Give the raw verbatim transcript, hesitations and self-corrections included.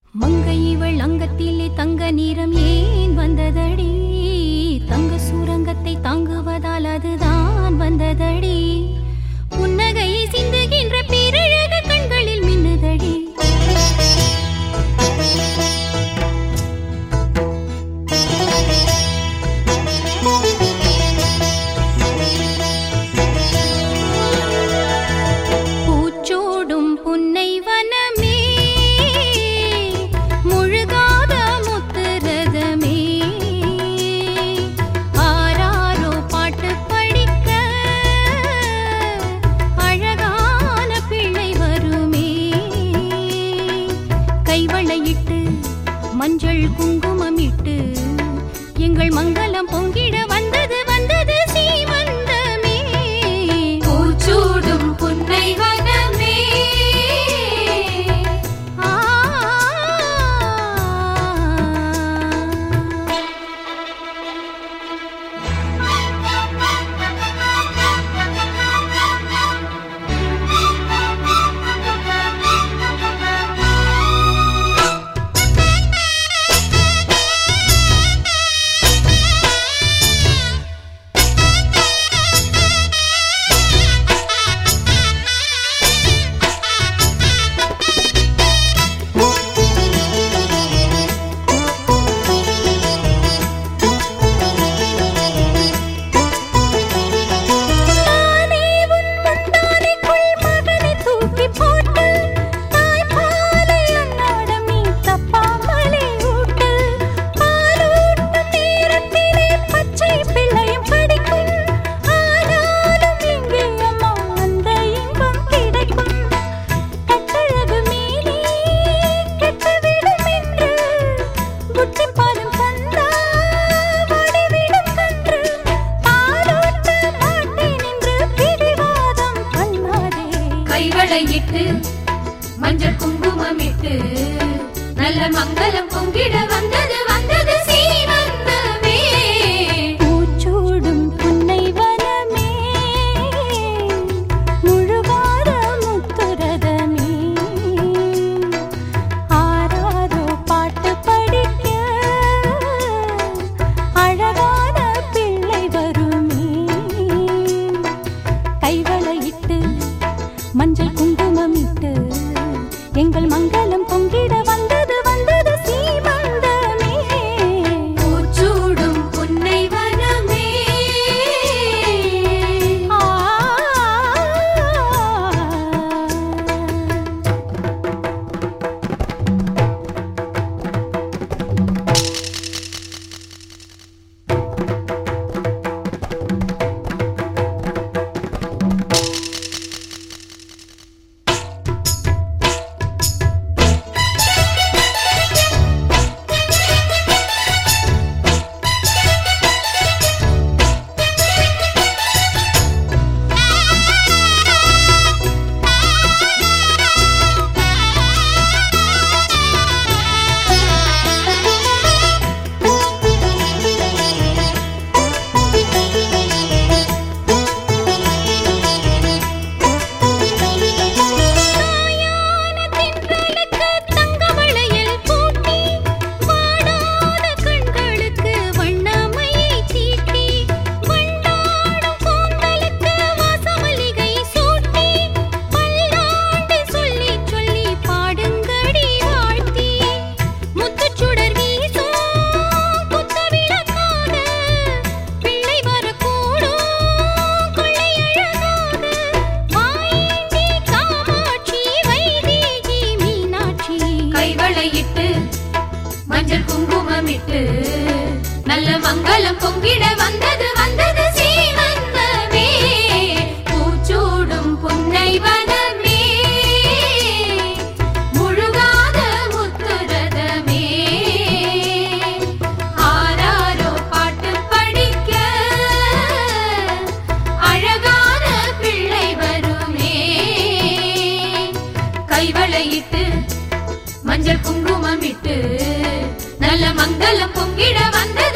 மங்கை இவள் அங்கத்திலே தங்க நிறம் ஏன் வந்ததடி? தங்க சூரங்கத்தை தாங்குவதால் அதுதான் வந்ததடி. புன்னகையை சிந்துகின்ற பேரழக கண்களில் மின்னுதடி. பூச்சோடும் புன்னை வனமே, முழுகாத முத்துரதமே, ஆராரோ பாட்டு படிக்க அழகான பிள்ளை வருமே. கைவளையிட்டு மஞ்சள் குங்குமமிட்டு எங்கள் மங்களம் பொங்கிட வந்தது வந்தது சீமந்தமே. பூச்சூடும் புன்னை வனமே, ஆ கைவளையிட்டு மஞ்சள் குங்குமமிட்டு நல்ல மங்களம் பொங்கிட வந்தது வந்தது சீமந்தமே. பூச்சூடும் புன்னை வனமே, முழுகாத முத்துரதமே, ஆராரோ பாட்டு படிக்க அழகான பிள்ளை வருமே. கைவளையிட்டு மஞ்சள் குங்குமமிட்டு எங்கள் மங்களம் பொங்கிட வந்தது வந்தது சீமந்தமே. பூச்சூடும் புன்னை வனமே, ஆ மஞ்சள் குங்குமமிட்டு நல்ல மங்களம் பொங்கிட வந்தது வந்தது சீமந்தமே. பூச்சூடும் புன்னை வனமே, முழுகாத முத்துரதமே, ஆராரோ பாட்டு படிக்க அழகான பிள்ளை வருமே. கைவளையிட்டு மஞ்சள் குங்குமமிட்டு நல்ல மங்களம் பொங்கிட வந்தது